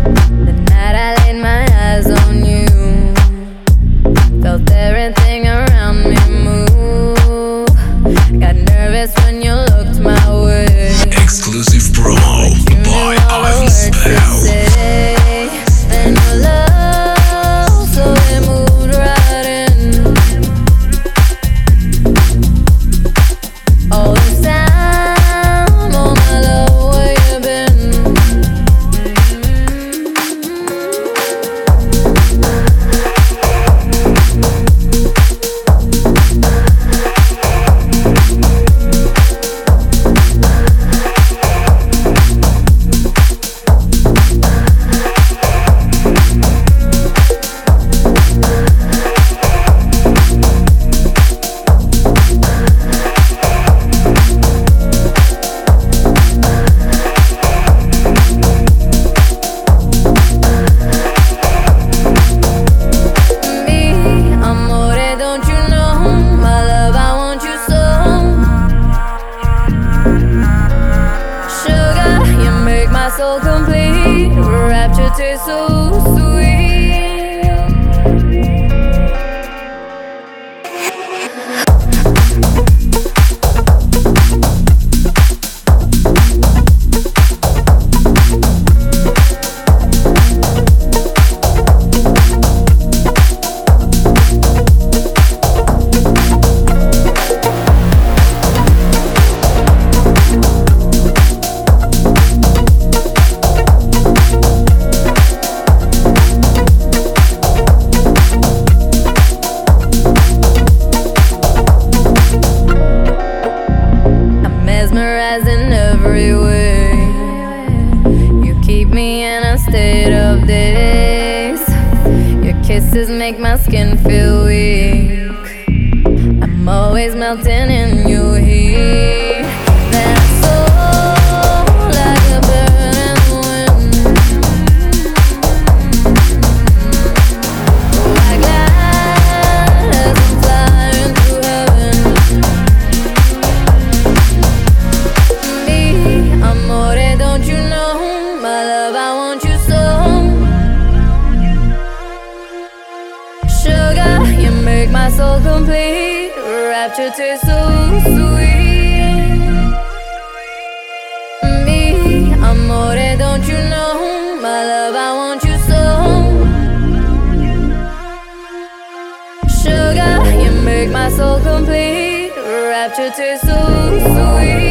The night I laid my eyes on you, felt everything around me move. Got nervous when you looked my way. Exclusive promo by Ivan Spell. And your love, so it moved right in. All this time, oh my love, where you been? So complete, rapture tastes so sweet. Mesmerizing every way. You keep me in a state of daze. Your kisses make my skin feel weak. I'm always melting in your heat. That's so like a burning wind. Like light as I'm flying through heaven. Amore, don't you know, my love, I want you so. Sugar, you make my soul complete. Rapture tastes so sweet. Me, amore, don't you know, my love, I want you so. Sugar, you make my soul complete. Rapture tastes so sweet.